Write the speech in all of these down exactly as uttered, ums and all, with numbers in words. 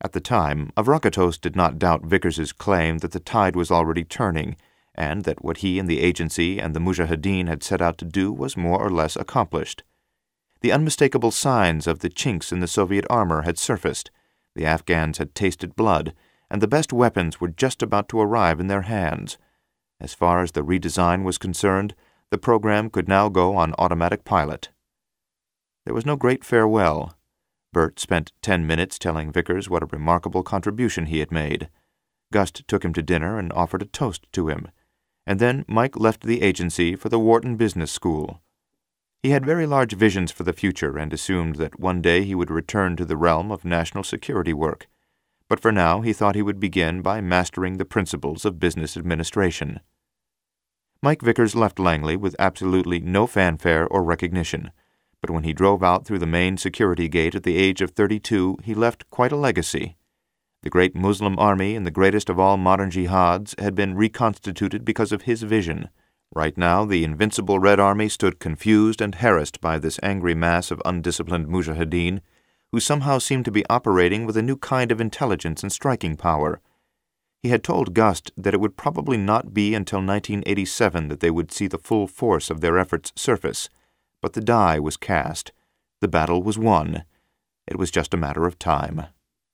At the time, Avrakatos did not doubt Vickers's claim that the tide was already turning, and that what he and the agency and the Mujahideen had set out to do was more or less accomplished. The unmistakable signs of the chinks in the Soviet armor had surfaced, the Afghans had tasted blood, and the best weapons were just about to arrive in their hands. As far as the redesign was concerned, the program could now go on automatic pilot. There was no great farewell. Bert spent ten minutes telling Vickers what a remarkable contribution he had made. Gust took him to dinner and offered a toast to him, and then Mike left the agency for the Wharton Business School. He had very large visions for the future and assumed that one day he would return to the realm of national security work, but for now he thought he would begin by mastering the principles of business administration. Mike Vickers left Langley with absolutely no fanfare or recognition, but when he drove out through the main security gate at the age of thirty-two, he left quite a legacy. The great Muslim army and the greatest of all modern jihads had been reconstituted because of his vision. Right now, the invincible Red Army stood confused and harassed by this angry mass of undisciplined mujahideen, who somehow seemed to be operating with a new kind of intelligence and striking power. He had told Gust that it would probably not be until nineteen eighty-seven that they would see the full force of their efforts surface, but the die was cast. The battle was won. It was just a matter of time.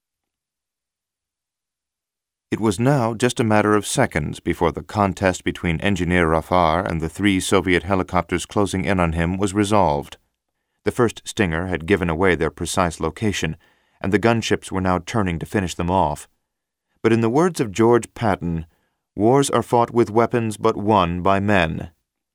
It was now just a matter of seconds before the contest between Engineer Rafar and the three Soviet helicopters closing in on him was resolved. The first Stinger had given away their precise location, and the gunships were now turning to finish them off. But in the words of George Patton, wars are fought with weapons but won by men.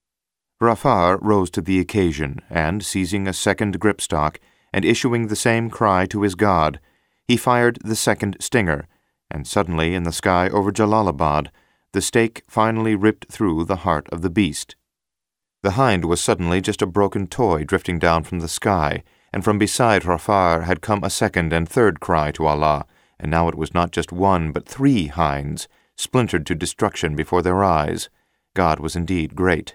Rafar rose to the occasion, and, seizing a second gripstock and issuing the same cry to his god, he fired the second Stinger, and suddenly in the sky over Jalalabad, the stake finally ripped through the heart of the beast. The hind was suddenly just a broken toy drifting down from the sky, and from beside Rafar had come a second and third cry to Allah, and now it was not just one but three hinds, splintered to destruction before their eyes. God was indeed great.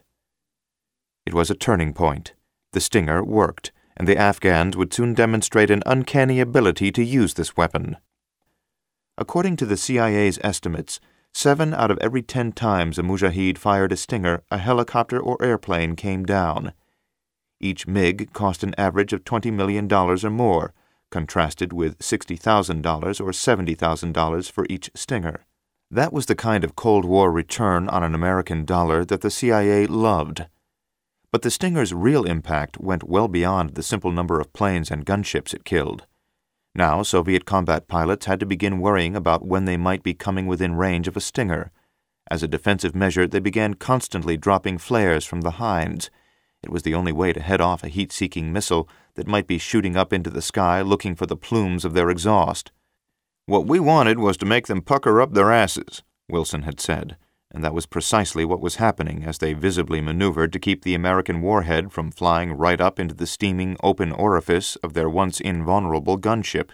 It was a turning point. The Stinger worked, and the Afghans would soon demonstrate an uncanny ability to use this weapon. According to the C I A's estimates, seven out of every ten times a Mujahid fired a Stinger, a helicopter or airplane came down. Each MiG cost an average of twenty million dollars or more, contrasted with sixty thousand dollars or seventy thousand dollars for each Stinger. That was the kind of Cold War return on an American dollar that the C I A loved. But the Stinger's real impact went well beyond the simple number of planes and gunships it killed. Now Soviet combat pilots had to begin worrying about when they might be coming within range of a Stinger. As a defensive measure, they began constantly dropping flares from the hinds. It was the only way to head off a heat-seeking missile that might be shooting up into the sky looking for the plumes of their exhaust. "What we wanted was to make them pucker up their asses," Wilson had said, and that was precisely what was happening as they visibly maneuvered to keep the American warhead from flying right up into the steaming open orifice of their once invulnerable gunship.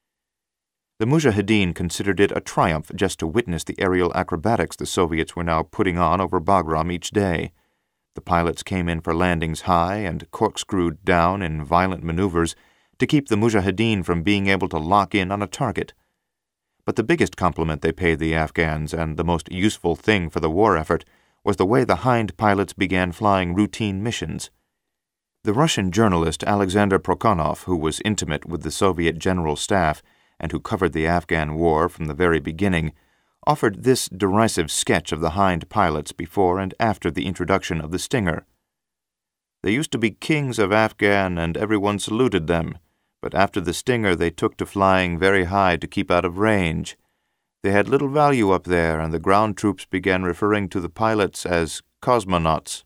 The Mujahideen considered it a triumph just to witness the aerial acrobatics the Soviets were now putting on over Bagram each day. The pilots came in for landings high and corkscrewed down in violent maneuvers to keep the Mujahideen from being able to lock in on a target. But the biggest compliment they paid the Afghans, and the most useful thing for the war effort, was the way the hind pilots began flying routine missions. The Russian journalist Alexander Prokhonov, who was intimate with the Soviet General Staff and who covered the Afghan war from the very beginning, offered this derisive sketch of the hind pilots before and after the introduction of the Stinger. "They used to be kings of Afghan, and everyone saluted them. But after the Stinger they took to flying very high to keep out of range. They had little value up there, and the ground troops began referring to the pilots as cosmonauts."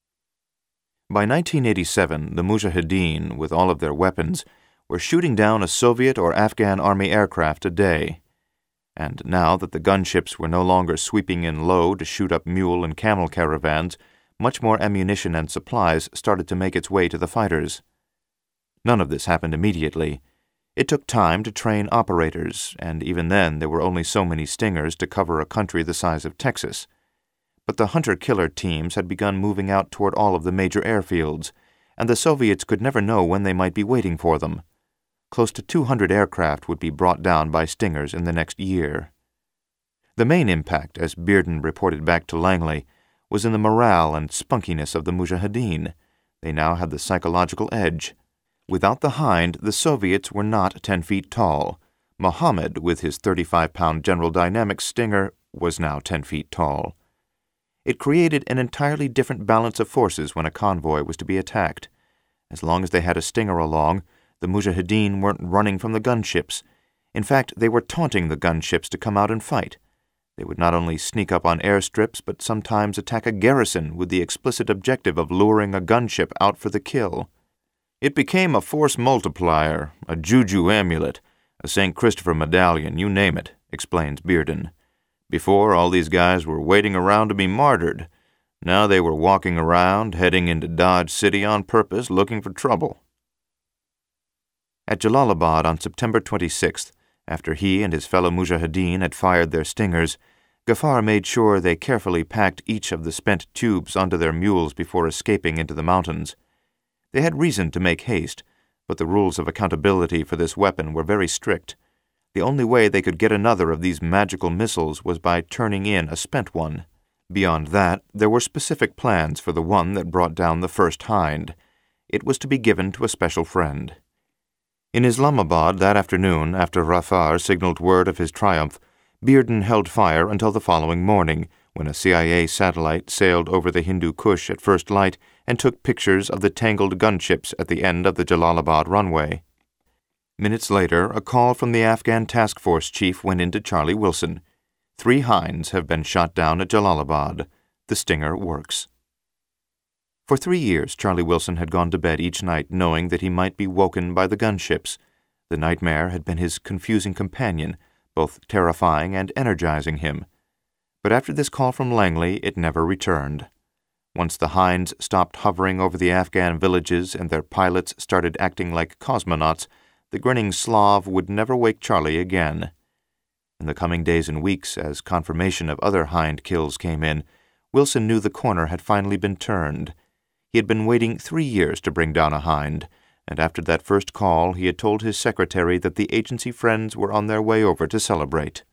By nineteen eighty-seven, the Mujahideen, with all of their weapons, were shooting down a Soviet or Afghan army aircraft a day. And now that the gunships were no longer sweeping in low to shoot up mule and camel caravans, much more ammunition and supplies started to make its way to the fighters. None of this happened immediately. It took time to train operators, and even then there were only so many Stingers to cover a country the size of Texas. But the hunter-killer teams had begun moving out toward all of the major airfields, and the Soviets could never know when they might be waiting for them. Close to two hundred aircraft would be brought down by Stingers in the next year. The main impact, as Bearden reported back to Langley, was in the morale and spunkiness of the Mujahideen. They now had the psychological edge. Without the Hind, the Soviets were not ten feet tall. Mohammed, with his thirty-five pound General Dynamics Stinger, was now ten feet tall. It created an entirely different balance of forces when a convoy was to be attacked. As long as they had a Stinger along, the Mujahideen weren't running from the gunships. In fact, they were taunting the gunships to come out and fight. They would not only sneak up on airstrips, but sometimes attack a garrison with the explicit objective of luring a gunship out for the kill. It became a force multiplier, a juju amulet, a Saint Christopher medallion, you name it, explains Bearden. Before, all these guys were waiting around to be martyred. Now they were walking around, heading into Dodge City on purpose, looking for trouble. At Jalalabad on September twenty-sixth, after he and his fellow Mujahideen had fired their Stingers, Ghaffar made sure they carefully packed each of the spent tubes onto their mules before escaping into the mountains. They had reason to make haste, but the rules of accountability for this weapon were very strict. The only way they could get another of these magical missiles was by turning in a spent one. Beyond that, there were specific plans for the one that brought down the first Hind. It was to be given to a special friend. In Islamabad that afternoon, after Rafar signaled word of his triumph, Bearden held fire until the following morning, when a C I A satellite sailed over the Hindu Kush at first light and took pictures of the tangled gunships at the end of the Jalalabad runway. Minutes later, a call from the Afghan task force chief went into Charlie Wilson. Three Hinds have been shot down at Jalalabad. The Stinger works. For three years, Charlie Wilson had gone to bed each night knowing that he might be woken by the gunships. The nightmare had been his confusing companion, both terrifying and energizing him. But after this call from Langley, it never returned. Once the Hinds stopped hovering over the Afghan villages and their pilots started acting like cosmonauts, the grinning Slav would never wake Charlie again. In the coming days and weeks, as confirmation of other Hind kills came in, Wilson knew the corner had finally been turned. He had been waiting three years to bring down a Hind, and after that first call he had told his secretary that the agency friends were on their way over to celebrate.